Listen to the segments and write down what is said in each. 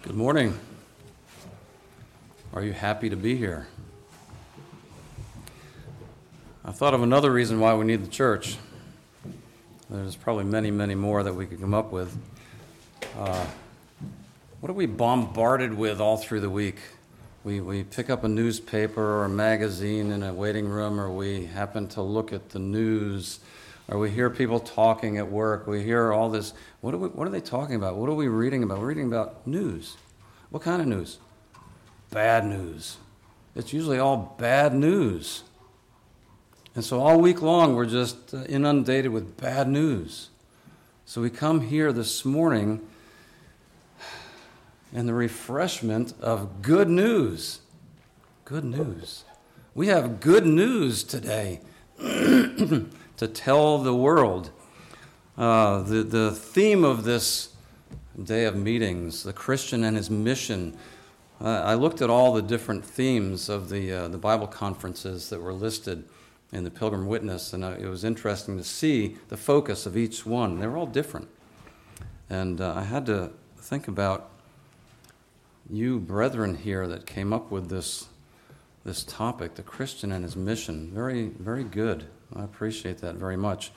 Good morning. Are you happy to be here? I thought of another reason why we need the church. There's probably many, many more that we could come up with. What are we bombarded with all through the week? We pick up a newspaper or a magazine in a waiting room, or we happen to look at the news, or we hear people talking at work. We hear all this. What are they talking about? What are we reading about? We're reading about news. What kind of news? Bad news. It's usually all bad news. And so all week long, we're just inundated with bad news. So we come here this morning in the refreshment of good news. Good news. We have good news today to tell the world. The theme of this day of meetings, the Christian and his mission. I looked at all the different themes of the Bible conferences that were listed in the Pilgrim Witness, and it was interesting to see the focus of each one. They were all different. And I had to think about you brethren here that came up with this topic, the Christian and his mission. Very, very good. I appreciate that very much.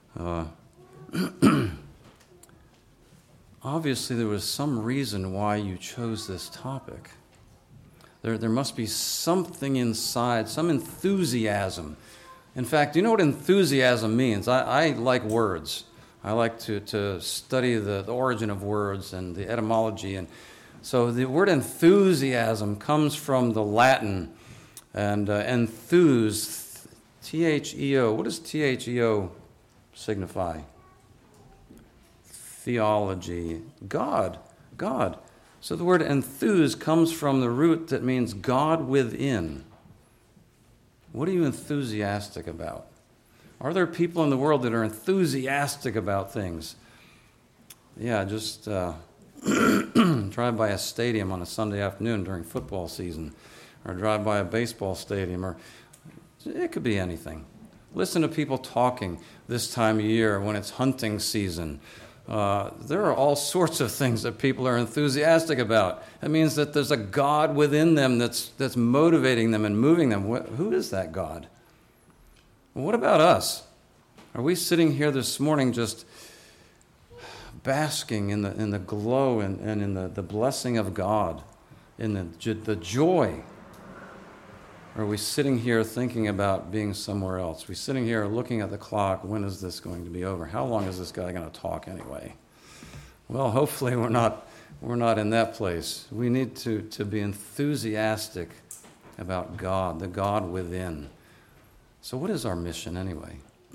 Obviously, there was some reason why you chose this topic. There must be something inside, some enthusiasm. In fact, do you know what enthusiasm means? I like words. I like to study the origin of words and the etymology. And so the word enthusiasm comes from the Latin, and enthuse, T-H-E-O. What does T-H-E-O signify? Theology. God. So the word enthuse comes from the root that means God within. What are you enthusiastic about? Are there people in the world that are enthusiastic about things? Yeah, just drive by a stadium on a Sunday afternoon during football season, or drive by a baseball stadium, or it could be anything. Listen to people talking this time of year when it's hunting season. There are all sorts of things that people are enthusiastic about. It means that there's a God within them that's motivating them and moving them. Who is that God? Well, what about us? Are we sitting here this morning just basking in the glow and in the blessing of God, in the joy? Or are we sitting here thinking about being somewhere else? We're sitting here looking at the clock. When is this going to be over? How long is this guy going to talk anyway? Well, hopefully we're not in that place. We need to be enthusiastic about God, the God within. So what is our mission anyway?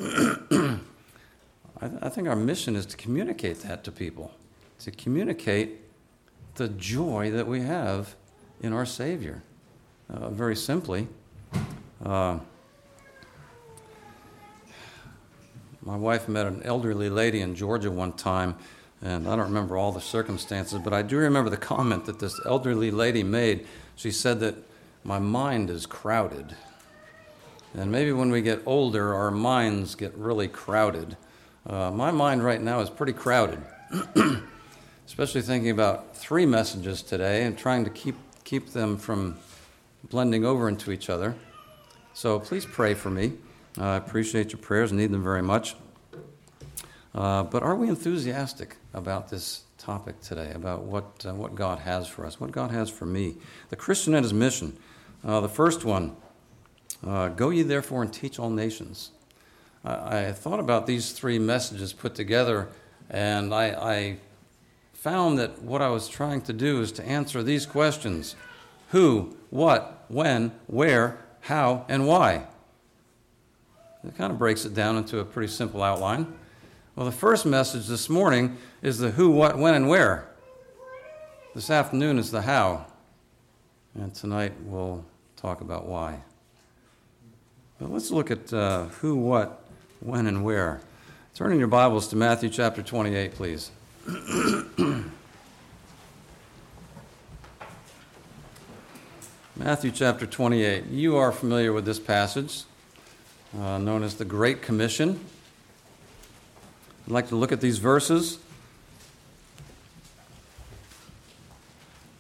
I think our mission is to communicate that to people, to communicate the joy that we have in our Savior. Very simply, my wife met an elderly lady in Georgia one time, and I don't remember all the circumstances, but I do remember the comment that this elderly lady made. She said that my mind is crowded. And maybe when we get older, our minds get really crowded. My mind right now is pretty crowded, especially thinking about 3 messages today and trying to keep them from blending over into each other. So please pray for me. I appreciate your prayers, need them very much. But are we enthusiastic about this topic today, about what God has for us, what God has for me? The Christian and his mission. The first one, go ye therefore and teach all nations. I thought about these 3 messages put together, and I found that what I was trying to do is to answer these questions. Who, what, when, where, how, and why. It kind of breaks it down into a pretty simple outline. Well, the first message this morning is the who, what, when, and where. This afternoon is the how. And tonight we'll talk about why. But let's look at who, what, when, and where. Turn in your Bibles to Matthew chapter 28, please. Matthew chapter 28. You are familiar with this passage, known as the Great Commission. I'd like to look at these verses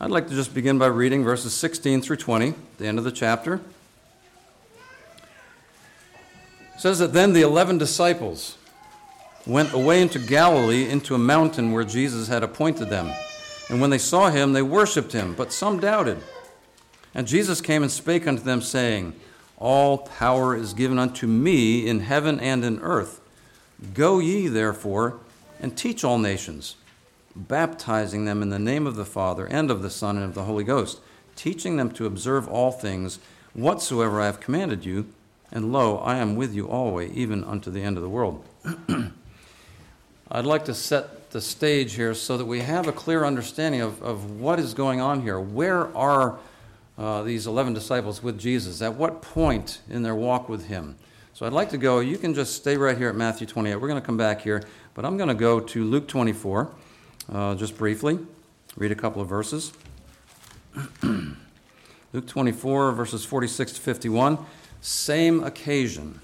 I'd like to just begin by reading verses 16 through 20, the end of the chapter. It says that then the 11 disciples went away into Galilee, into a mountain where Jesus had appointed them. And when they saw him, they worshipped him, but some doubted. And Jesus came and spake unto them, saying, All power is given unto me in heaven and in earth. Go ye, therefore, and teach all nations, baptizing them in the name of the Father, and of the Son, and of the Holy Ghost, teaching them to observe all things whatsoever I have commanded you. And lo, I am with you always, even unto the end of the world. I'd like to set the stage here so that we have a clear understanding of what is going on here. Where are these 11 disciples with Jesus? At what point in their walk with him? So I'd like to go, you can just stay right here at Matthew 28. We're going to come back here, but I'm going to go to Luke 24, just briefly, read a couple of verses. Luke 24, verses 46 to 51. Same occasion.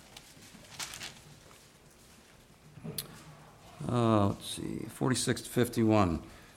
Let's see, 46 to 51.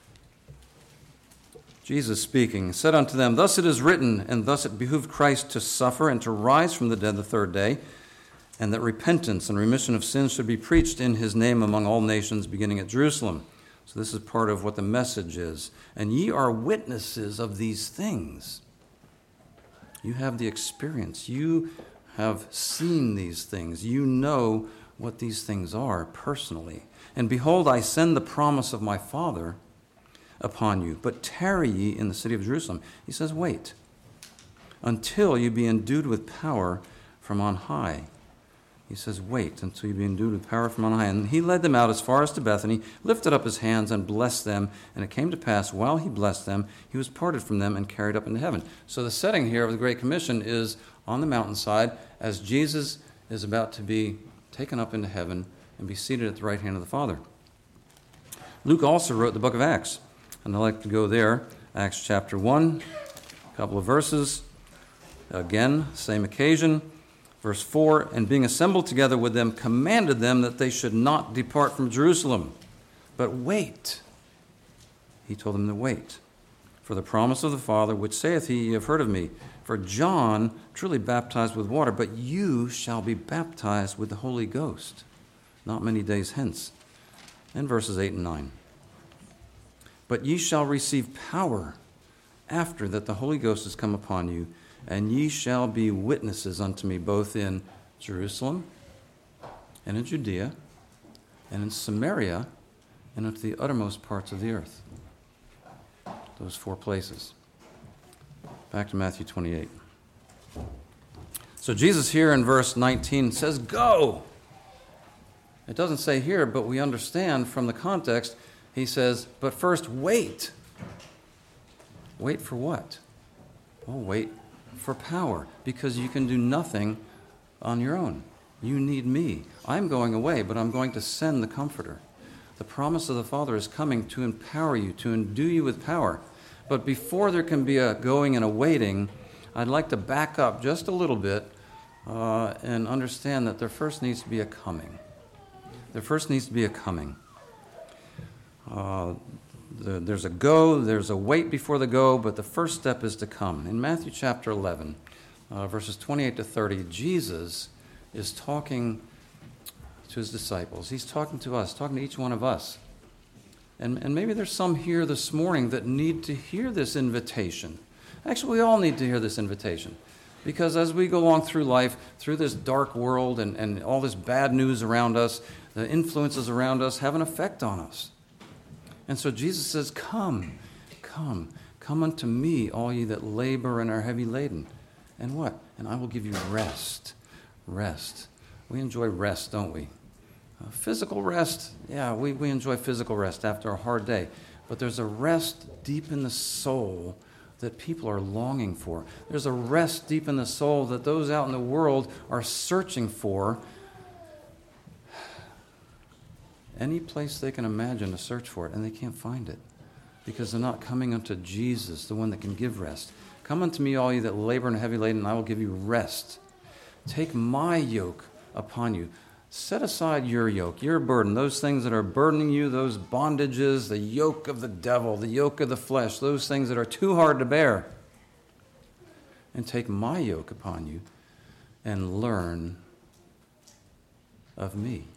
Jesus speaking, said unto them, Thus it is written, and thus it behooved Christ to suffer and to rise from the dead the third day, and that repentance and remission of sins should be preached in his name among all nations, beginning at Jerusalem. So this is part of what the message is. And ye are witnesses of these things. You have the experience. You have seen these things. You know what these things are personally. And behold, I send the promise of my Father upon you. But tarry ye in the city of Jerusalem. He says, wait until you be endued with power from on high. He says, wait until you be endued with power from on high. And he led them out as far as to Bethany, lifted up his hands and blessed them. And it came to pass, while he blessed them, he was parted from them and carried up into heaven. So the setting here of the Great Commission is on the mountainside as Jesus is about to be taken up into heaven and be seated at the right hand of the Father. Luke also wrote the book of Acts. And I'd like to go there, Acts chapter 1, a couple of verses. Again, same occasion. Verse 4, and being assembled together with them, commanded them that they should not depart from Jerusalem, but wait. He told them to wait for the promise of the Father, which saith he, Ye have heard of me. For John truly baptized with water, but you shall be baptized with the Holy Ghost, not many days hence. And verses 8 and 9. But ye shall receive power after that the Holy Ghost is come upon you, and ye shall be witnesses unto me both in Jerusalem and in Judea and in Samaria and unto the uttermost parts of the earth. Those 4 places. Back to Matthew 28. So Jesus here in verse 19 says, go. It doesn't say here, but we understand from the context, he says, but first wait. Wait for what? Well, wait for power, because you can do nothing on your own. You need me. I'm going away, but I'm going to send the Comforter. The promise of the Father is coming to empower you, to endue you with power. But before there can be a going and a waiting, I'd like to back up just a little bit and understand that there first needs to be a coming. There first needs to be a coming. There's a go, there's a wait before the go, but the first step is to come. In Matthew chapter 11, verses 28 to 30, Jesus is talking to his disciples. He's talking to us, talking to each one of us. And maybe there's some here this morning that need to hear this invitation. Actually, we all need to hear this invitation. Because as we go along through life, through this dark world and all this bad news around us, the influences around us have an effect on us. And so Jesus says, come unto me, all ye that labor and are heavy laden. And what? And I will give you rest. Rest. We enjoy rest, don't we? Physical rest, yeah, we enjoy physical rest after a hard day. But there's a rest deep in the soul that people are longing for. There's a rest deep in the soul that those out in the world are searching for. Any place they can imagine to search for it, and they can't find it because they're not coming unto Jesus, the one that can give rest. Come unto me, all ye that labor and are heavy laden, and I will give you rest. Take my yoke upon you. Set aside your yoke, your burden, those things that are burdening you, those bondages, the yoke of the devil, the yoke of the flesh, those things that are too hard to bear. And take my yoke upon you and learn of me.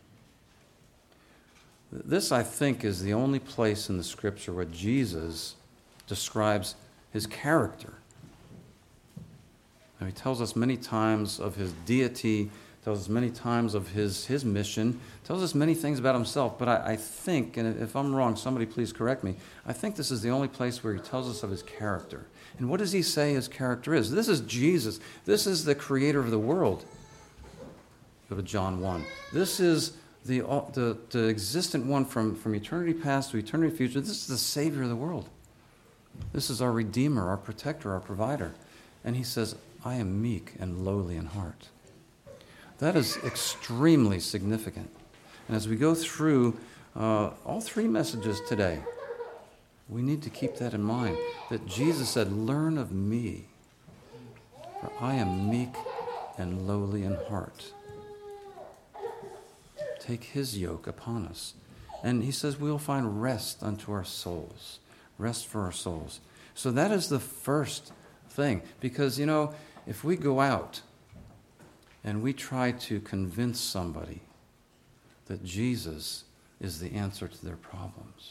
This, I think, is the only place in the Scripture where Jesus describes his character. Now, he tells us many times of his deity, tells us many times of his mission, tells us many things about himself, but I think, and if I'm wrong, somebody please correct me, I think this is the only place where he tells us of his character. And what does he say his character is? This is Jesus. This is the creator of the world. Go to John 1. This is the existent one from eternity past to eternity future. This is the Savior of the world. This is our Redeemer, our Protector, our Provider. And he says, I am meek and lowly in heart. That is extremely significant. And as we go through all three messages today, we need to keep that in mind, that Jesus said, learn of me, for I am meek and lowly in heart. Take his yoke upon us. And he says we'll find rest unto our souls, rest for our souls. So that is the first thing, because, if we go out and we try to convince somebody that Jesus is the answer to their problems,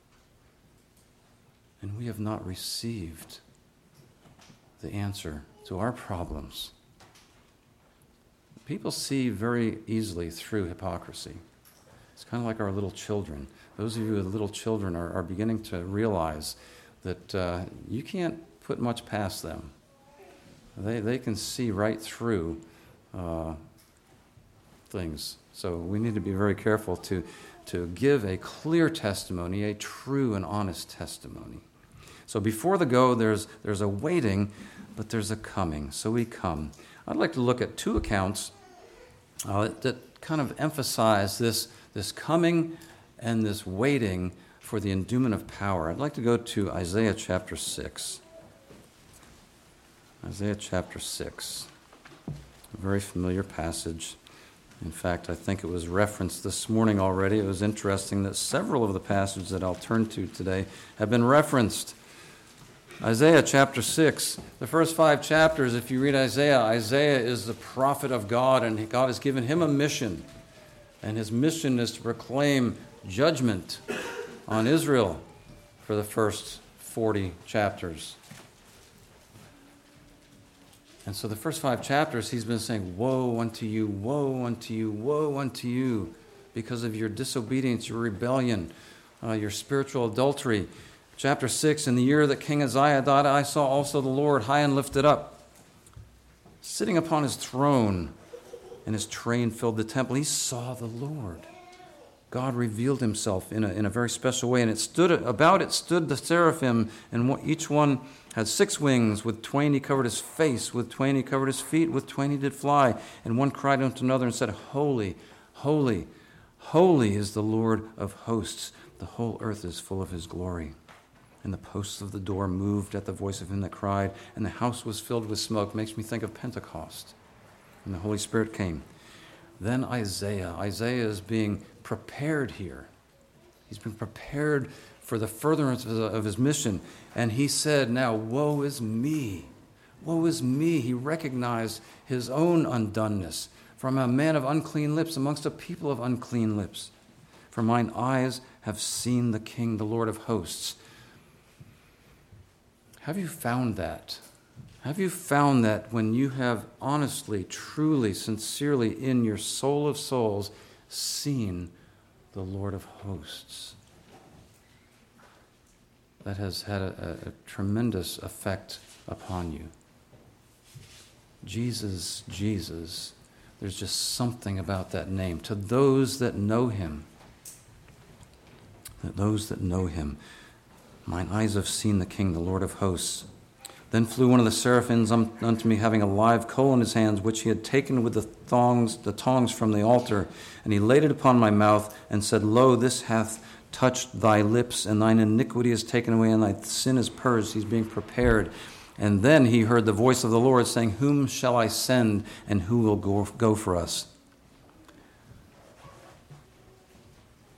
and we have not received the answer to our problems, people see very easily through hypocrisy. It's kind of like our little children. Those of you with little children are beginning to realize that you can't put much past them. They can see right through things. So we need to be very careful to give a clear testimony, a true and honest testimony. So before the go, there's a waiting, but there's a coming. So we come. I'd like to look at two accounts that kind of emphasize this coming and this waiting for the endowment of power. I'd like to go to Isaiah chapter 6. Isaiah chapter 6, a very familiar passage. In fact, I think it was referenced this morning already. It was interesting that several of the passages that I'll turn to today have been referenced. Isaiah chapter 6, the first 5 chapters, if you read Isaiah is the prophet of God, and God has given him a mission. And his mission is to proclaim judgment on Israel for the first 40 chapters. And so the first 5 chapters, he's been saying, woe unto you, woe unto you, woe unto you, because of your disobedience, your rebellion, your spiritual adultery. Chapter 6, in the year that King Uzziah died, I saw also the Lord high and lifted up, sitting upon his throne, and his train filled the temple. He saw the Lord. God revealed himself in a very special way, and about it stood the seraphim, and each one had 6 wings. With 2 he covered his face, with 2 he covered his feet, with 2 he did fly. And one cried unto another and said, Holy, holy, holy is the Lord of hosts. The whole earth is full of his glory. And the posts of the door moved at the voice of him that cried, and the house was filled with smoke. Makes me think of Pentecost. And the Holy Spirit came. Then Isaiah is being prepared here. He's been prepared for the furtherance of his mission. And he said, now, woe is me. Woe is me. He recognized his own undoneness. From a man of unclean lips, amongst a people of unclean lips. For mine eyes have seen the King, the Lord of hosts. Have you found that? Have you found that when you have honestly, truly, sincerely, in your soul of souls, seen the Lord of hosts? That has had a tremendous effect upon you. Jesus, Jesus, there's just something about that name. To those that know him, mine eyes have seen the King, the Lord of hosts. Then flew one of the seraphims unto me, having a live coal in his hands, which he had taken with the tongs from the altar. And he laid it upon my mouth, and said, Lo, this hath touched thy lips, and thine iniquity is taken away, and thy sin is purged. He's being prepared. And then he heard the voice of the Lord saying, Whom shall I send, and who will go for us?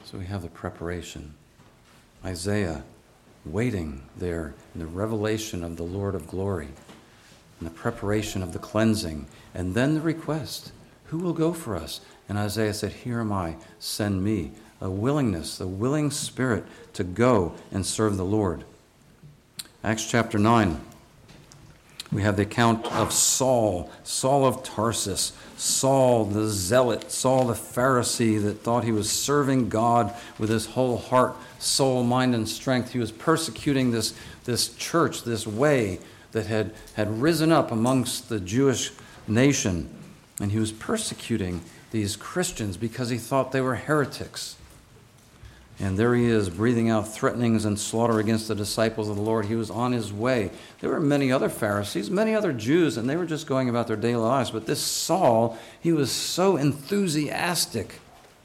So we have the preparation. Isaiah waiting there in the revelation of the Lord of glory, and the preparation of the cleansing, and then the request, who will go for us? And Isaiah said, here am I, send me. A willingness, a willing spirit to go and serve the Lord. Acts chapter 9, we have the account of Saul, Saul of Tarsus, Saul the zealot, Saul the Pharisee that thought he was serving God with his whole heart, soul, mind, and strength. He was persecuting this church, this way that had risen up amongst the Jewish nation. And he was persecuting these Christians because he thought they were heretics. And there he is, breathing out threatenings and slaughter against the disciples of the Lord. He was on his way. There were many other Pharisees, many other Jews, and they were just going about their daily lives. But this Saul, he was so enthusiastic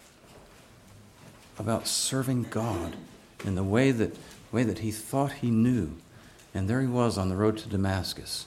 about serving God in the way that he thought he knew. And there he was on the road to Damascus.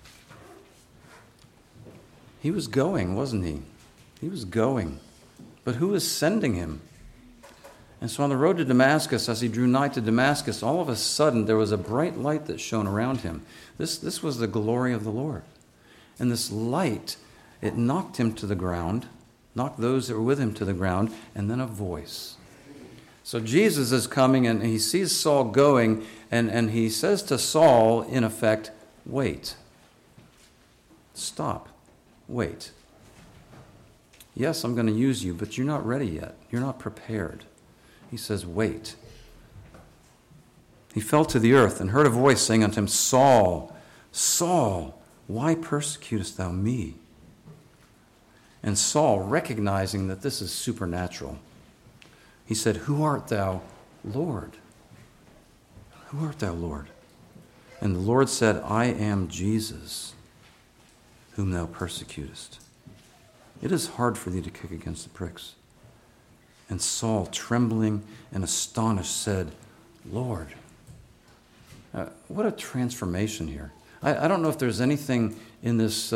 He was going, wasn't he? He was going. But who was sending him? And so on the road to Damascus, as he drew nigh to Damascus, all of a sudden there was a bright light that shone around him. This was the glory of the Lord. And this light, it knocked him to the ground, knocked those that were with him to the ground, and then a voice. So Jesus is coming, and he sees Saul going, and he says to Saul, in effect, wait. Stop. Wait. Yes, I'm going to use you, but you're not ready yet. You're not prepared. He says, wait. He fell to the earth and heard a voice saying unto him, Saul, Saul, why persecutest thou me? And Saul, recognizing that this is supernatural, he said, who art thou, Lord? Who art thou, Lord? And the Lord said, I am Jesus, whom thou persecutest. It is hard for thee to kick against the pricks. And Saul, trembling and astonished, said, Lord. What a transformation here. I don't know if there's anything in this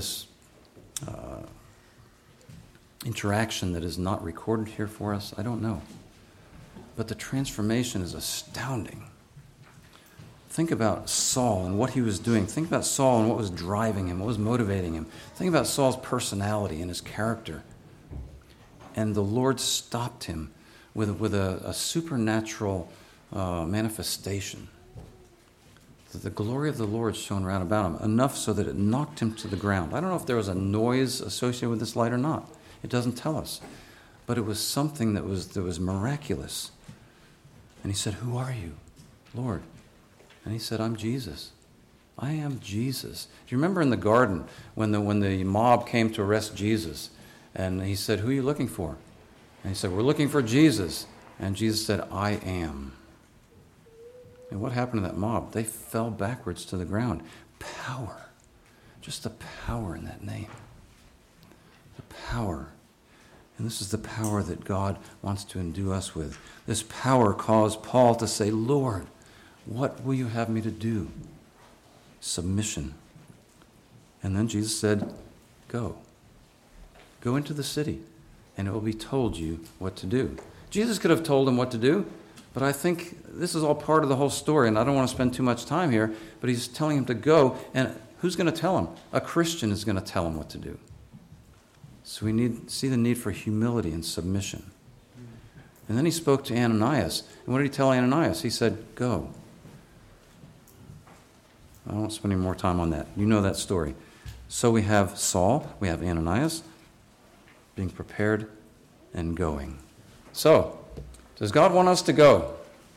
interaction that is not recorded here for us. I don't know. But the transformation is astounding. Think about Saul and what he was doing. Think about Saul and what was driving him, what was motivating him. Think about Saul's personality and his character. And the Lord stopped him with a supernatural manifestation. The glory of the Lord shone round about him, enough so that it knocked him to the ground. I don't know if there was a noise associated with this light or not. It doesn't tell us. But it was something that was miraculous. And he said, who are you, Lord? And he said, I'm Jesus. I am Jesus. Do you remember in the garden when the mob came to arrest Jesus? And he said, who are you looking for? And he said, we're looking for Jesus. And Jesus said, I am. And what happened to that mob? They fell backwards to the ground. Power. Just the power in that name. The power. And this is the power that God wants to endue us with. This power caused Paul to say, Lord, what will you have me to do? Submission. And then Jesus said, go. Go into the city, and it will be told you what to do. Jesus could have told him what to do, but I think this is all part of the whole story, and I don't want to spend too much time here, but he's telling him to go, and who's going to tell him? A Christian is going to tell him what to do. So we see the need for humility and submission. And then he spoke to Ananias, and what did he tell Ananias? He said, go. I won't spend any more time on that. You know that story. So we have Saul, we have Ananias, being prepared and going. So, does God want us to go?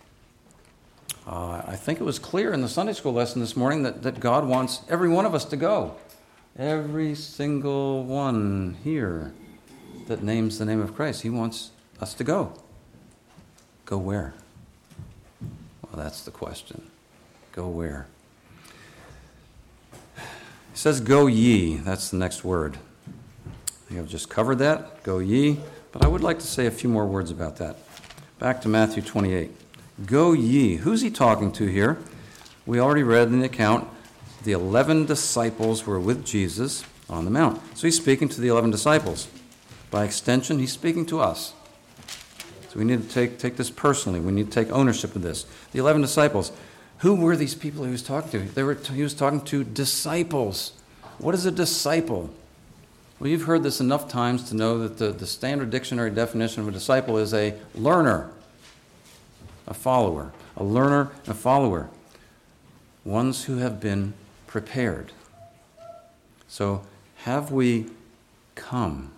I think it was clear in the Sunday school lesson this morning that God wants every one of us to go. Every single one here that names the name of Christ, he wants us to go. Go where? Well, that's the question. Go where? He says, go ye. That's the next word. I think I've just covered that. Go ye. But I would like to say a few more words about that. Back to Matthew 28. Go ye. Who's he talking to here? We already read in the account the 11 disciples were with Jesus on the mount. So he's speaking to the 11 disciples. By extension, he's speaking to us. So we need to take this personally. We need to take ownership of this. The 11 disciples, who were these people he was talking to? He was talking to disciples. What is a disciple? Well, you've heard this enough times to know that the standard dictionary definition of a disciple is a learner, a follower. A learner, a follower. Ones who have been prepared. So, have we come?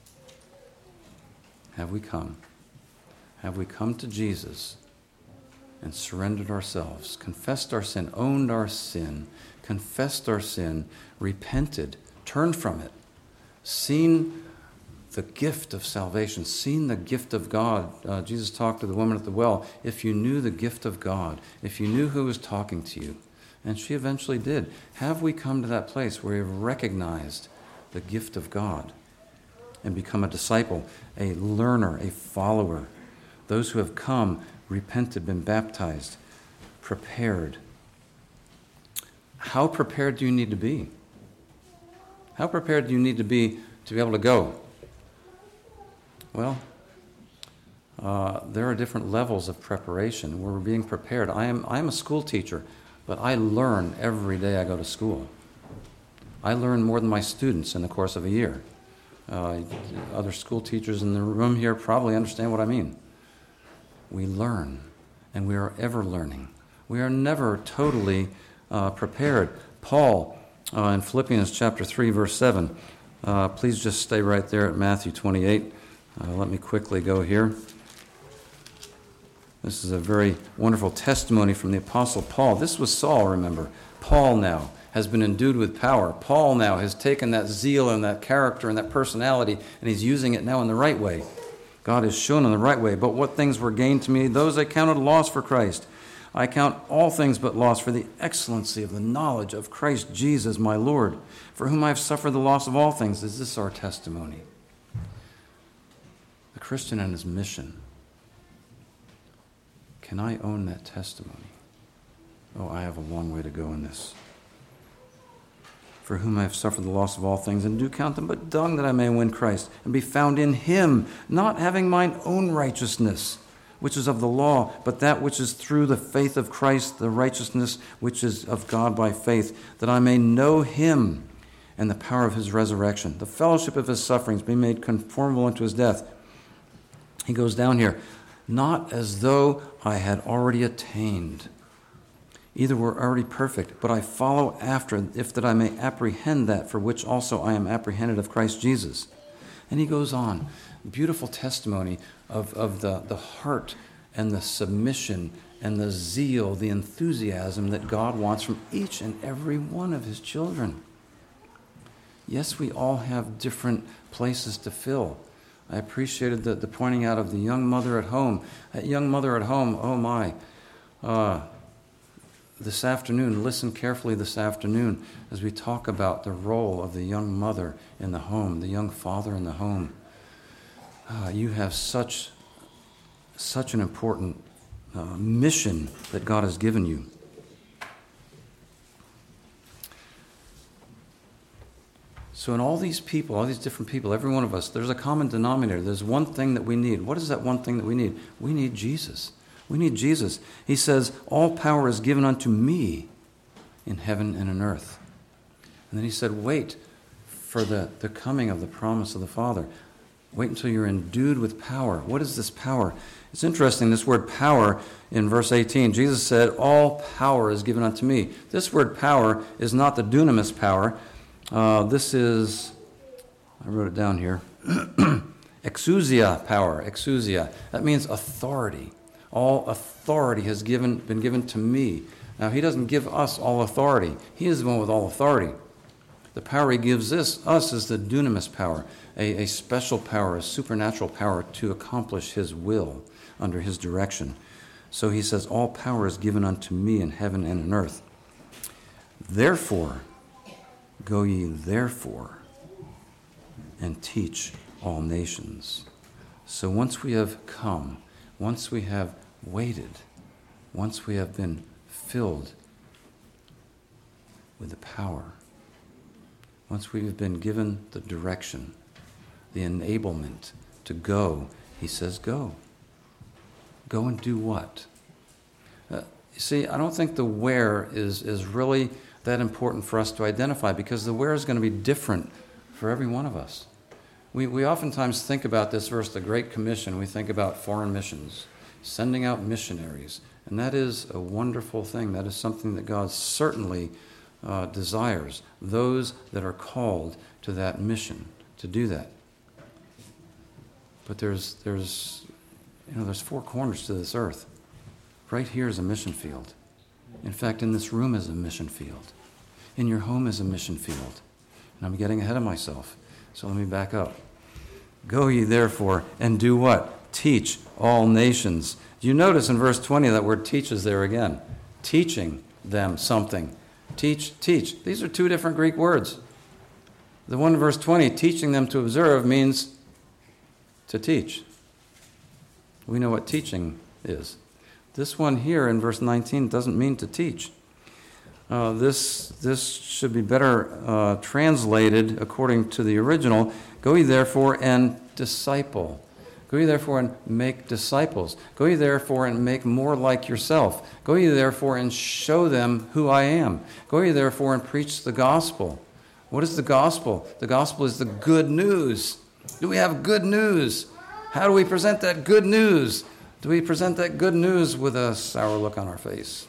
Have we come? Have we come to Jesus and surrendered ourselves, confessed our sin, owned our sin, confessed our sin, repented, turned from it, seen the gift of salvation, seen the gift of God? Jesus talked to the woman at the well. If you knew the gift of God, if you knew who was talking to you, and she eventually did, have we come to that place where we've recognized the gift of God and become a disciple, a learner, a follower? Those who have come, repented, been baptized, prepared. How prepared do you need to be? How prepared do you need to be able to go? Well, there are different levels of preparation where we're being prepared. I am a school teacher, but I learn every day I go to school. I learn more than my students in the course of a year. Other school teachers in the room here probably understand what I mean. We learn, and we are ever learning. We are never totally prepared. Paul, in Philippians chapter 3, verse 7, please just stay right there at Matthew 28. Let me quickly go here. This is a very wonderful testimony from the Apostle Paul. This was Saul, remember. Paul now has been endued with power. Paul now has taken that zeal and that character and that personality, and he's using it now in the right way. God has shown in the right way. But what things were gained to me, those I counted loss for Christ. I count all things but loss for the excellency of the knowledge of Christ Jesus my Lord, for whom I have suffered the loss of all things. Is this our testimony? The Christian and his mission. Can I own that testimony? Oh, I have a long way to go in this. For whom I have suffered the loss of all things, and do count them but dung, that I may win Christ, and be found in him, not having mine own righteousness, which is of the law, but that which is through the faith of Christ, the righteousness which is of God by faith, that I may know him and the power of his resurrection, the fellowship of his sufferings, be made conformable unto his death. He goes down here, not as though I had already attained, either were already perfect, but I follow after, if that I may apprehend that for which also I am apprehended of Christ Jesus. And he goes on, beautiful testimony of the heart and the submission and the zeal, the enthusiasm that God wants from each and every one of his children. Yes, we all have different places to fill. I appreciated the pointing out of the young mother at home. That young mother at home, oh my, this afternoon, listen carefully this afternoon as we talk about the role of the young mother in the home, the young father in the home. You have such an important mission that God has given you. So in all these people, all these different people, every one of us, there's a common denominator. There's one thing that we need. What is that one thing that we need? We need Jesus. We need Jesus. He says, all power is given unto me in heaven and in earth. And then he said, wait for the coming of the promise of the Father. Wait until you're endued with power. What is this power? It's interesting, this word power in verse 18. Jesus said, all power is given unto me. This word power is not the dunamis power. This is, I wrote it down here, exousia power, exousia. That means authority. All authority has been given to me. Now, he doesn't give us all authority. He is the one with all authority. The power he gives us is the dunamis power, a special power, a supernatural power to accomplish his will under his direction. So he says, all power is given unto me in heaven and in earth. Therefore, go ye therefore and teach all nations. So once we have come, once we have waited, once we have been filled with the power, once we have been given the direction, the enablement to go, he says go. Go and do what? You see, I don't think the where is really that important for us to identify, because the where is going to be different for every one of us. We oftentimes think about this verse, the Great Commission. We think about foreign missions, sending out missionaries. And that is a wonderful thing. That is something that God certainly desires, those that are called to that mission, to do that. But there's four corners to this earth. Right here is a mission field. In fact, in this room is a mission field. In your home is a mission field. And I'm getting ahead of myself, so let me back up. Go ye therefore and do what? Teach all nations. Do you notice in verse 20 that word teach is there again? Teaching them something. Teach. These are two different Greek words. The one in verse 20, teaching them to observe, means to teach. We know what teaching is. This one here in verse 19 doesn't mean to teach. This should be better translated according to the original. Go ye therefore and disciple. Go ye therefore and make disciples. Go ye therefore and make more like yourself. Go ye therefore and show them who I am. Go ye therefore and preach the gospel. What is the gospel? The gospel is the good news. Do we have good news? How do we present that good news? Do we present that good news with a sour look on our face?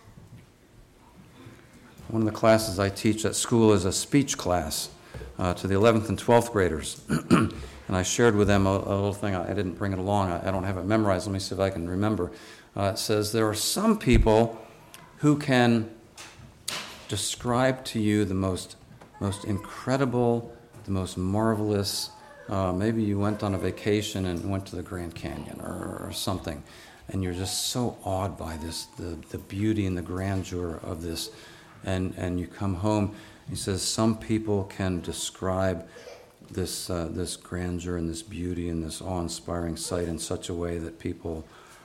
One of the classes I teach at school is a speech class to the 11th and 12th graders. And I shared with them a little thing. I didn't bring it along. I don't have it memorized. Let me see if I can remember. It says, there are some people who can describe to you the most incredible, the most marvelous. Maybe you went on a vacation and went to the Grand Canyon or something, and you're just so awed by this, the beauty and the grandeur of this. And you come home, he says, some people can describe this grandeur and this beauty and this awe-inspiring sight in such a way that people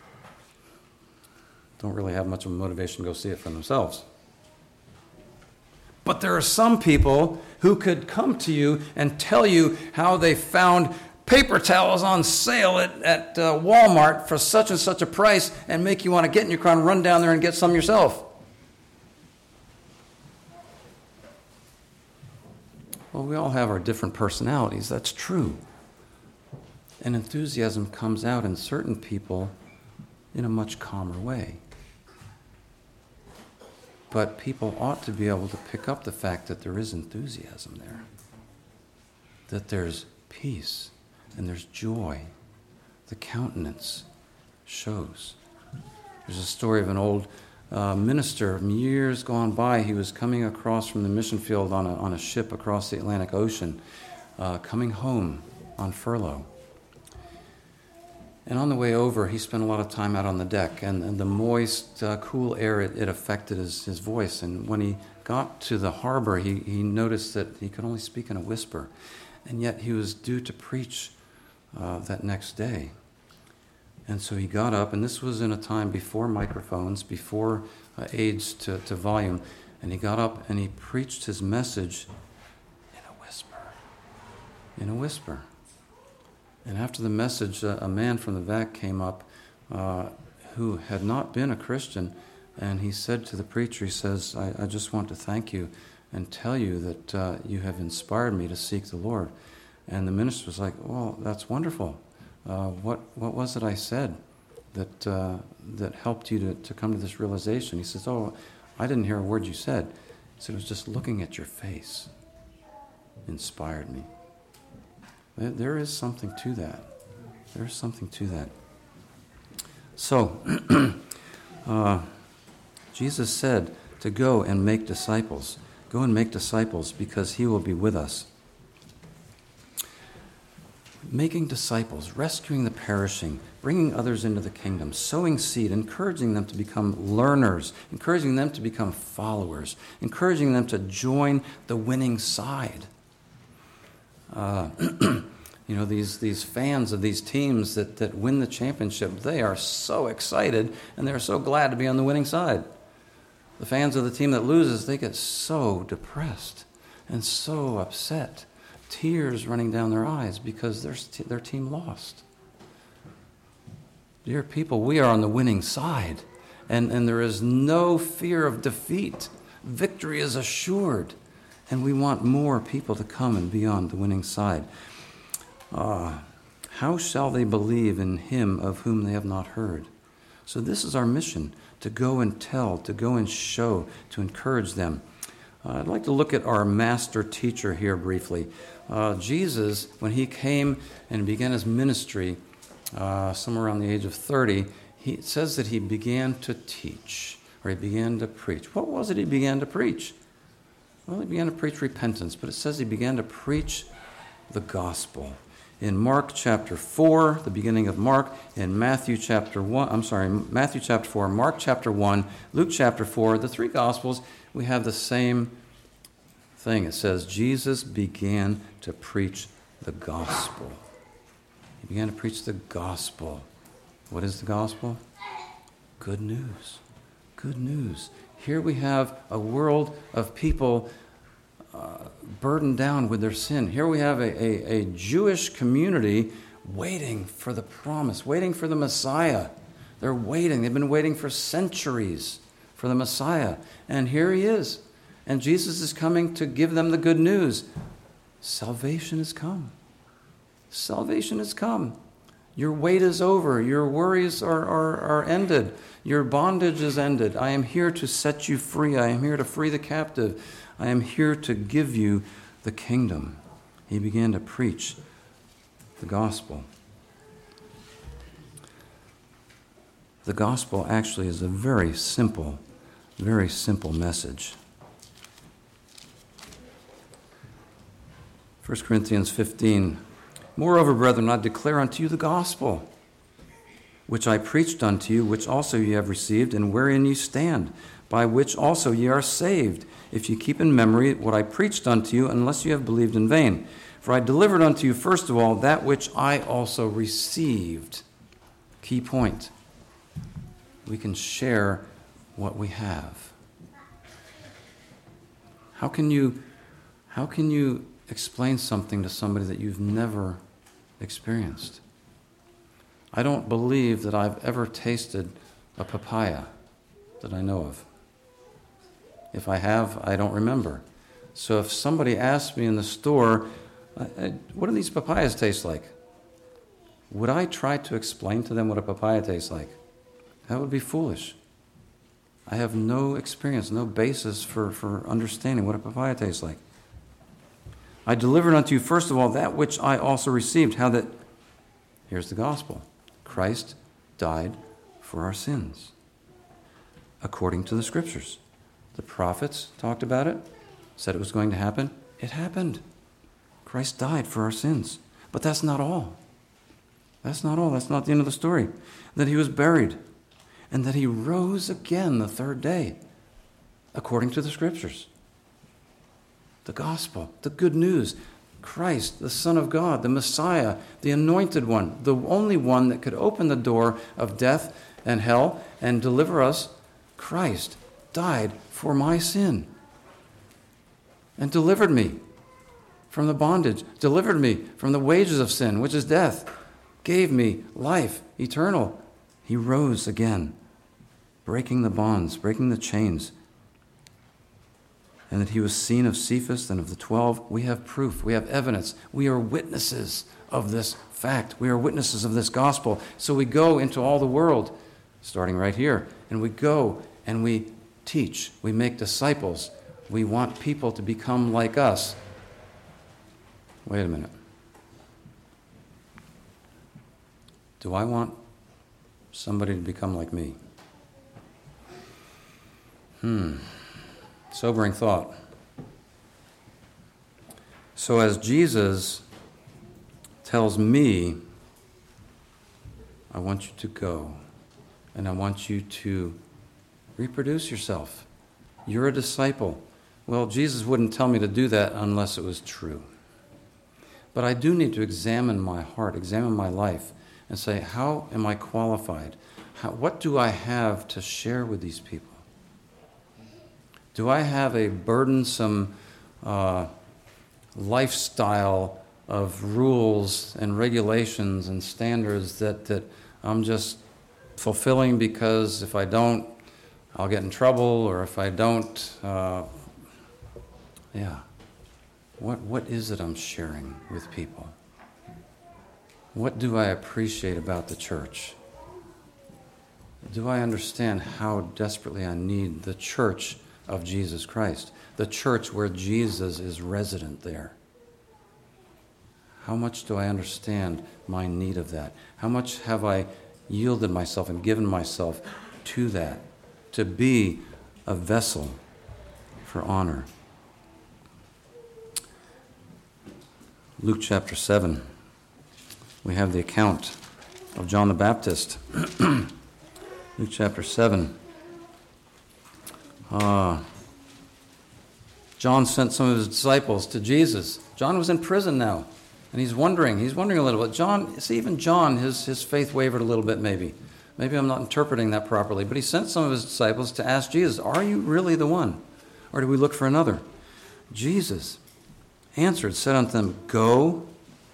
don't really have much of a motivation to go see it for themselves. But there are some people who could come to you and tell you how they found paper towels on sale at Walmart for such and such a price and make you want to get in your car and run down there and get some yourself. Well, we all have our different personalities. That's true. And enthusiasm comes out in certain people in a much calmer way. But people ought to be able to pick up the fact that there is enthusiasm there, that there's peace and there's joy. The countenance shows. There's a story of an old minister from years gone by. He was coming across from the mission field on a ship across the Atlantic Ocean, coming home on furlough. And on the way over, he spent a lot of time out on the deck, and the moist, cool air, it affected his voice. And when he got to the harbor, he noticed that he could only speak in a whisper. And yet he was due to preach that next day. And so he got up, and this was in a time before microphones, before aids to volume. And he got up and he preached his message in a whisper. In a whisper. And after the message, a man from the back came up who had not been a Christian, and he said to the preacher, he says, I just want to thank you and tell you that you have inspired me to seek the Lord. And the minister was like, well, that's wonderful. What was it I said that helped you to come to this realization? He says, oh, I didn't hear a word you said. He said, it was just looking at your face inspired me. There is something to that. There is something to that. So, Jesus said to go and make disciples. Go and make disciples because he will be with us. Making disciples, rescuing the perishing, bringing others into the kingdom, sowing seed, encouraging them to become learners, encouraging them to become followers, encouraging them to join the winning side. These fans of these teams that win the championship, they are so excited and they're so glad to be on the winning side. The fans of the team that loses, they get so depressed and so upset, tears running down their eyes because their team lost. Dear people, we are on the winning side, and there is no fear of defeat. Victory is assured, and we want more people to come and be on the winning side. How shall they believe in him of whom they have not heard? So this is our mission, to go and tell, to go and show, to encourage them. I'd like to look at our master teacher here briefly. Jesus, when he came and began his ministry, somewhere around the age of 30, it says that he began to teach, or he began to preach. What was it he began to preach? Well, he began to preach repentance, but it says he began to preach the gospel. In Mark chapter 4, the beginning of Mark, in Matthew chapter 4, Mark chapter 1, Luke chapter 4, the three gospels, we have the same thing. It says Jesus began to preach the gospel. He began to preach the gospel. What is the gospel? Good news. Good news. Here we have a world of people burdened down with their sin. Here we have a Jewish community waiting for the promise, waiting for the Messiah. They're waiting. They've been waiting for centuries for the Messiah. And here he is. And Jesus is coming to give them the good news. Salvation has come. Salvation has come. Your wait is over. Your worries are ended. Your bondage is ended. I am here to set you free. I am here to free the captive. I am here to give you the kingdom. He began to preach the gospel. The gospel actually is a very simple message. 1 Corinthians 15, moreover, brethren, I declare unto you the gospel, which I preached unto you, which also ye have received, and wherein ye stand, by which also ye are saved, if ye keep in memory what I preached unto you, unless you have believed in vain. For I delivered unto you first of all that which I also received. Key point. We can share what we have. How can you explain something to somebody that you've never experienced? I don't believe that I've ever tasted a papaya that I know of. If I have, I don't remember. So if somebody asked me in the store, what do these papayas taste like? Would I try to explain to them what a papaya tastes like? That would be foolish. I have no experience, no basis for understanding what a papaya tastes like. I delivered unto you first of all that which I also received, how that, here's the gospel, Christ died for our sins, according to the Scriptures. The prophets talked about it, said it was going to happen. It happened. Christ died for our sins. But that's not all. That's not all. That's not the end of the story. That he was buried, and that he rose again the third day, according to the Scriptures. The gospel, the good news, Christ, the Son of God, the Messiah, the anointed one, the only one that could open the door of death and hell and deliver us. Christ died for my sin and delivered me from the bondage, delivered me from the wages of sin, which is death, gave me life eternal. He rose again, breaking the bonds, breaking the chains. And that he was seen of Cephas and of the 12. We have proof. We have evidence. We are witnesses of this fact. We are witnesses of this gospel. So we go into all the world, starting right here, and we go and we teach. We make disciples. We want people to become like us. Wait a minute. Do I want somebody to become like me? Sobering thought. So as Jesus tells me, I want you to go, and I want you to reproduce yourself. You're a disciple. Well, Jesus wouldn't tell me to do that unless it was true. But I do need to examine my heart, examine my life, and say, how am I qualified? What do I have to share with these people? Do I have a burdensome lifestyle of rules and regulations and standards that I'm just fulfilling because if I don't, I'll get in trouble, or if I don't, What is it I'm sharing with people? What do I appreciate about the church? Do I understand how desperately I need the church of Jesus Christ, the church where Jesus is resident there? How much do I understand my need of that? How much have I yielded myself and given myself to that, to be a vessel for honor? Luke chapter 7, we have the account of John the Baptist. Luke chapter 7. John sent some of his disciples to Jesus. John was in prison now, and he's wondering a little bit. Even John, his faith wavered a little bit maybe. Maybe I'm not interpreting that properly, but he sent some of his disciples to ask Jesus, are you really the one, or do we look for another? Jesus answered, said unto them, go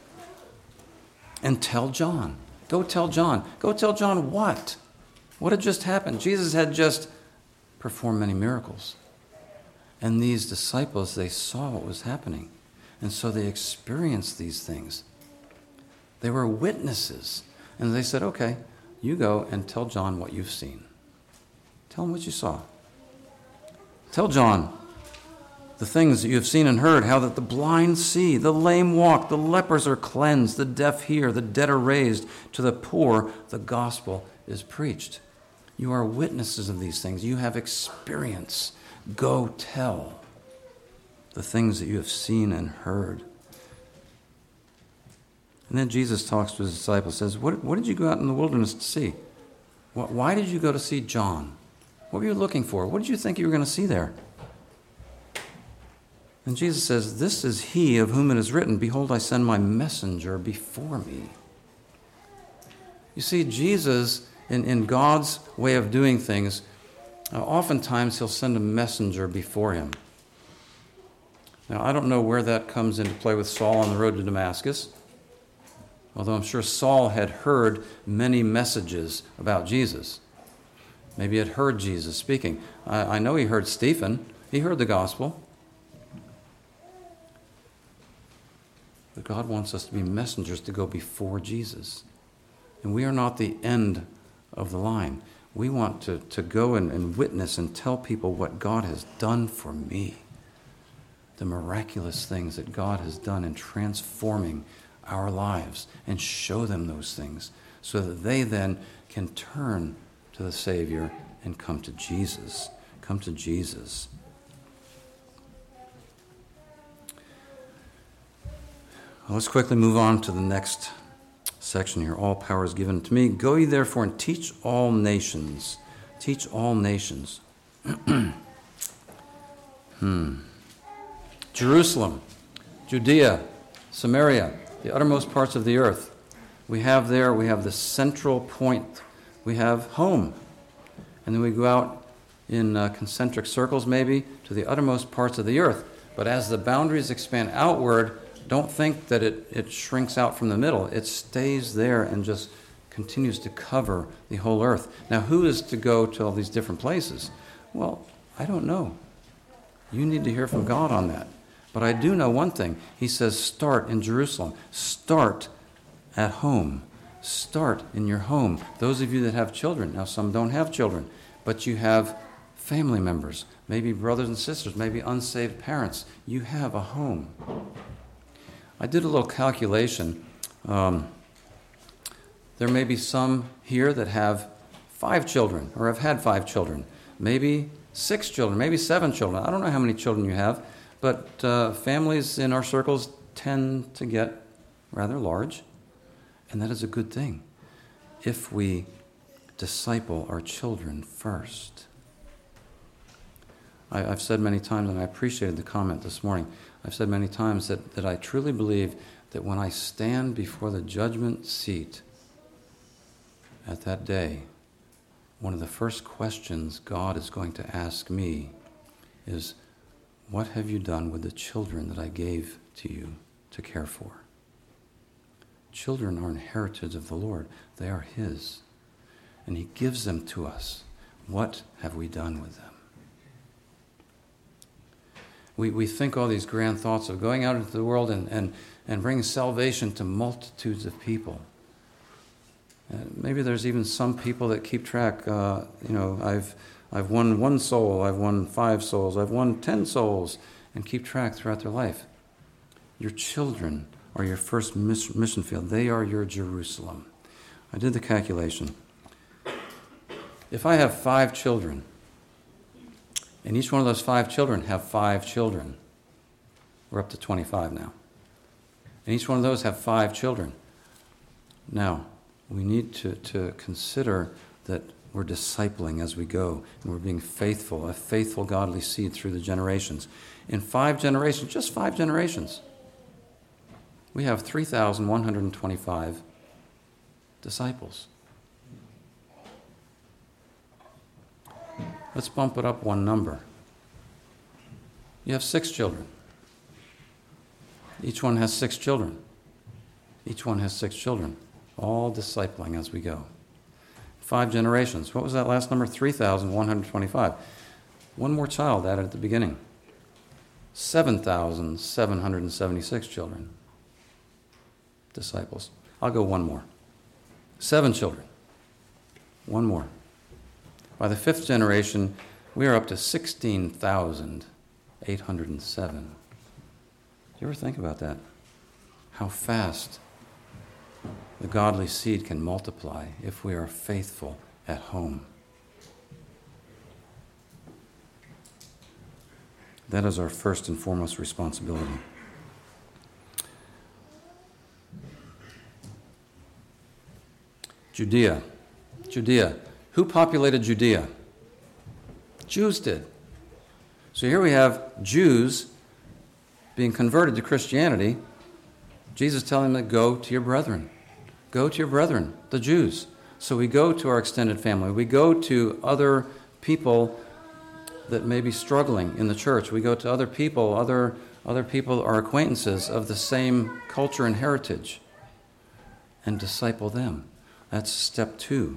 and tell John. Go tell John. Go tell John what? What had just happened? Jesus had just performed many miracles. And these disciples, they saw what was happening. And so they experienced these things. They were witnesses. And they said, okay, you go and tell John what you've seen. Tell him what you saw. Tell John the things that you have seen and heard, how that the blind see, the lame walk, the lepers are cleansed, the deaf hear, the dead are raised, to the poor the gospel is preached. You are witnesses of these things. You have experience. Go tell the things that you have seen and heard. And then Jesus talks to his disciples, says, what did you go out in the wilderness to see? Why did you go to see John? What were you looking for? What did you think you were going to see there? And Jesus says, this is he of whom it is written, behold, I send my messenger before me. You see, Jesus, in God's way of doing things, oftentimes he'll send a messenger before him. Now, I don't know where that comes into play with Saul on the road to Damascus, although I'm sure Saul had heard many messages about Jesus. Maybe he had heard Jesus speaking. I know he heard Stephen. He heard the gospel. But God wants us to be messengers to go before Jesus. And we are not the end of the line. We want to go and witness and tell people what God has done for me. The miraculous things that God has done in transforming our lives, and show them those things so that they then can turn to the Savior and come to Jesus. Come to Jesus. Let's quickly move on to the next section here. All power is given to me. Go ye therefore and teach all nations. Teach all nations. Jerusalem, Judea, Samaria, the uttermost parts of the earth. We have the central point. We have home. And then we go out in concentric circles maybe to the uttermost parts of the earth. But as the boundaries expand outward, don't think that it shrinks out from the middle. It stays there and just continues to cover the whole earth. Now, who is to go to all these different places? Well, I don't know. You need to hear from God on that. But I do know one thing. He says, start in Jerusalem. Start at home. Start in your home. Those of you that have children, now some don't have children, but you have family members, maybe brothers and sisters, maybe unsaved parents. You have a home. I did a little calculation. There may be some here that have 5 children or have had 5 children, maybe 6 children, maybe 7 children. I don't know how many children you have, but families in our circles tend to get rather large, and that is a good thing if we disciple our children first. I've said many times, and I appreciated the comment this morning, I've said many times that I truly believe that when I stand before the judgment seat at that day, one of the first questions God is going to ask me is, what have you done with the children that I gave to you to care for? Children are an heritage of the Lord. They are His. and he gives them to us. What have we done with them? We think all these grand thoughts of going out into the world and bringing salvation to multitudes of people. Maybe there's even some people that keep track. I've won 1 soul, I've won 5 souls, I've won 10 souls, and keep track throughout their life. Your children are your first mission field. They are your Jerusalem. I did the calculation. If I have 5 children, and each one of those 5 children have 5 children, we're up to 25 now. And each one of those have 5 children. Now, we need to consider that we're discipling as we go, and we're being faithful, a faithful godly seed through the generations. In 5 generations, just 5 generations, we have 3,125 disciples. Let's bump it up 1 number. You have 6 children. Each one has 6 children. Each one has 6 children, all discipling as we go. 5 generations. What was that last number? 3,125. 1 more child added at the beginning. 7,776 children. Disciples. I'll go 1 more. 7 children. 1 more. By the 5th generation, we are up to 16,807. Do you ever think about that? How fast the godly seed can multiply if we are faithful at home. That is our first and foremost responsibility. Judea. Who populated Judea? Jews did. So here we have Jews being converted to Christianity. Jesus telling them to go to your brethren. Go to your brethren, the Jews. So we go to our extended family. We go to other people that may be struggling in the church. We go to other people. Other people are acquaintances of the same culture and heritage, and disciple them. That's step 2.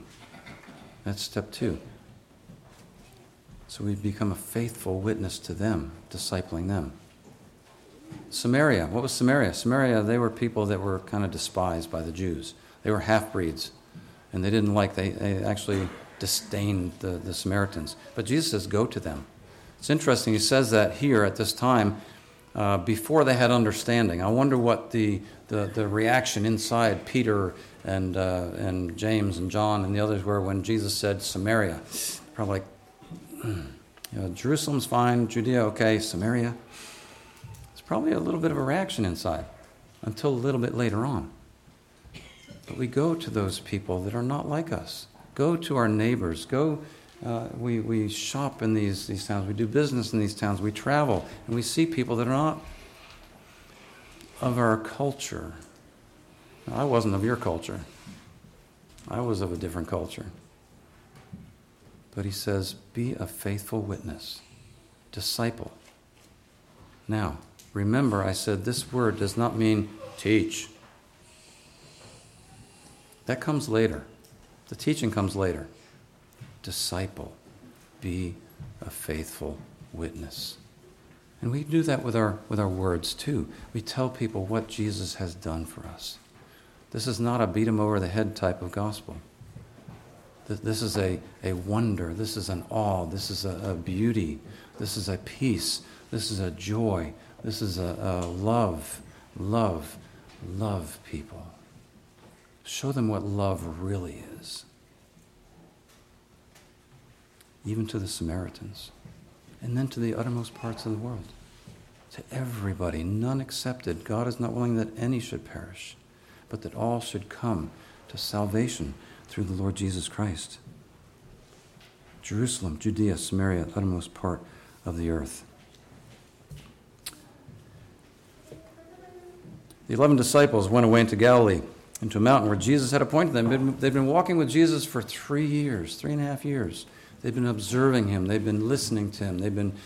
So we become a faithful witness to them, discipling them. Samaria. What was Samaria? Samaria, they were people that were kind of despised by the Jews. They were half-breeds, and they actually disdained the Samaritans. But Jesus says, go to them. It's interesting, he says that here at this time, before they had understanding. I wonder what the reaction inside Peter and James and John and the others were when Jesus said Samaria. Probably like, Jerusalem's fine, Judea okay, Samaria. It's probably a little bit of a reaction inside until a little bit later on. But we go to those people that are not like us. Go to our neighbors. We shop in these towns. We do business in these towns. We travel, and we see people that are not of our culture. Now, I wasn't of your culture. I was of a different culture. But he says, be a faithful witness. Disciple. Now, remember I said this word does not mean teach. That comes later. The teaching comes later. Disciple. Be a faithful witness. And we do that with our words too. We tell people what Jesus has done for us. This is not a beat 'em over the head type of gospel. This is a wonder. This is an awe. This is a beauty. This is a peace. This is a joy. This is a love people. Show them what love really is. Even to the Samaritans. And then to the uttermost parts of the world. To everybody, none accepted. God is not willing that any should perish, but that all should come to salvation through the Lord Jesus Christ. Jerusalem, Judea, Samaria, uttermost part of the earth. The 11 disciples went away into Galilee, into a mountain where Jesus had appointed them. They'd been walking with Jesus for 3.5 years. They've been observing him. They've been listening to him. They've been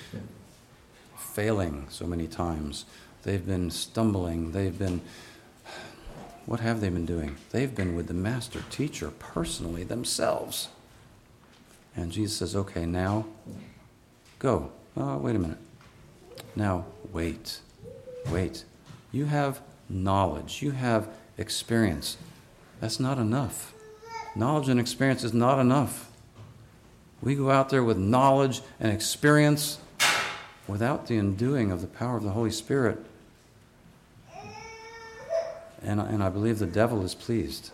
failing so many times. They've been stumbling. They've been What have they been doing? They've been with the master teacher personally themselves. And Jesus says, okay, now go. Oh, wait a minute. Now, wait. You have knowledge. You have experience. That's not enough. Knowledge and experience is not enough. We go out there with knowledge and experience without the enduing of the power of the Holy Spirit. And I believe the devil is pleased.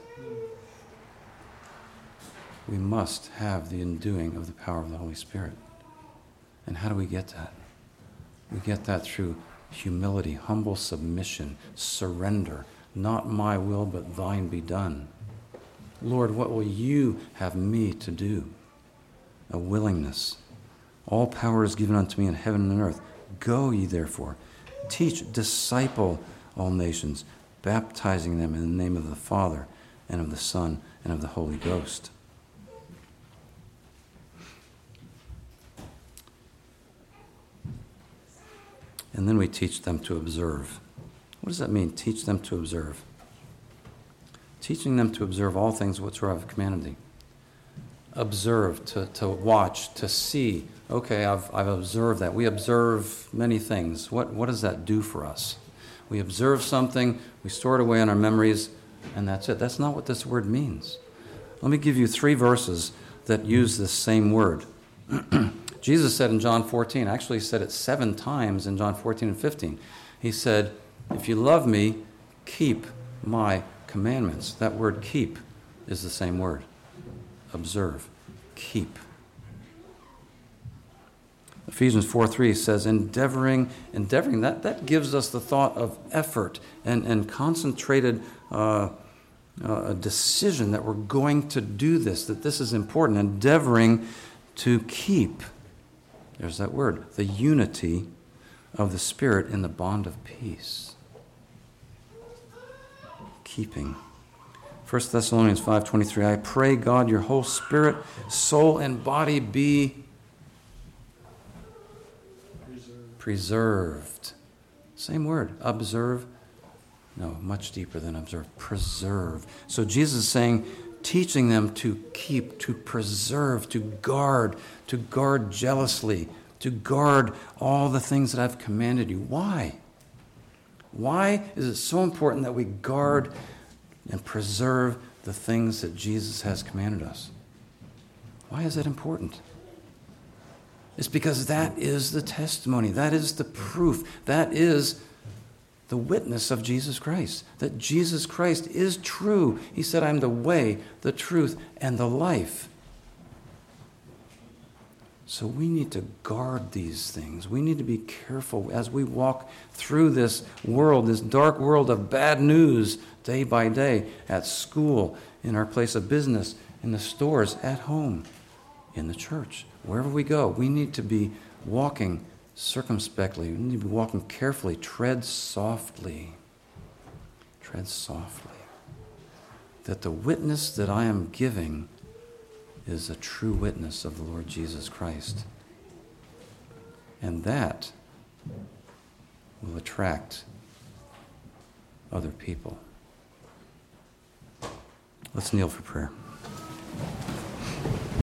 We must have the enduing of the power of the Holy Spirit. And how do we get that? We get that through humility, humble submission, surrender. Not my will, but thine be done. Lord, what will you have me to do? A willingness. All power is given unto me in heaven and on earth. Go ye therefore. Teach, disciple all nations, baptizing them in the name of the Father and of the Son and of the Holy Ghost. And then we teach them to observe. What does that mean, teach them to observe? Teaching them to observe all things whatsoever I've commanded thee. Observe, to watch, to see. Okay, I've observed that. We observe many things. What does that do for us? We observe something, we store it away in our memories, and that's it. That's not what this word means. Let me give you 3 verses that use this same word. Jesus said in John 14, actually he said it 7 times in John 14 and 15. He said, if you love me, keep my commandments. That word keep is the same word. Observe, keep. Ephesians 4:3 says, endeavoring, that gives us the thought of effort and concentrated a decision that we're going to do this, that this is important. Endeavoring to keep. There's that word, the unity of the Spirit in the bond of peace. Keeping. 1 Thessalonians 5:23, I pray God your whole spirit, soul, and body be preserved. Same word, observe. No, much deeper than observe. Preserve. So Jesus is saying, teaching them to keep, to preserve, to guard jealously, to guard all the things that I've commanded you. Why? Why is it so important that we guard and preserve the things that Jesus has commanded us? Why is that important? It's because that is the testimony, that is the proof, that is the witness of Jesus Christ, that Jesus Christ is true. He said, I'm the way, the truth, and the life. So we need to guard these things. We need to be careful as we walk through this world, this dark world of bad news day by day, at school, in our place of business, in the stores, at home, in the church. Wherever we go, we need to be walking circumspectly. We need to be walking carefully. Tread softly. Tread softly. That the witness that I am giving is a true witness of the Lord Jesus Christ. And that will attract other people. Let's kneel for prayer.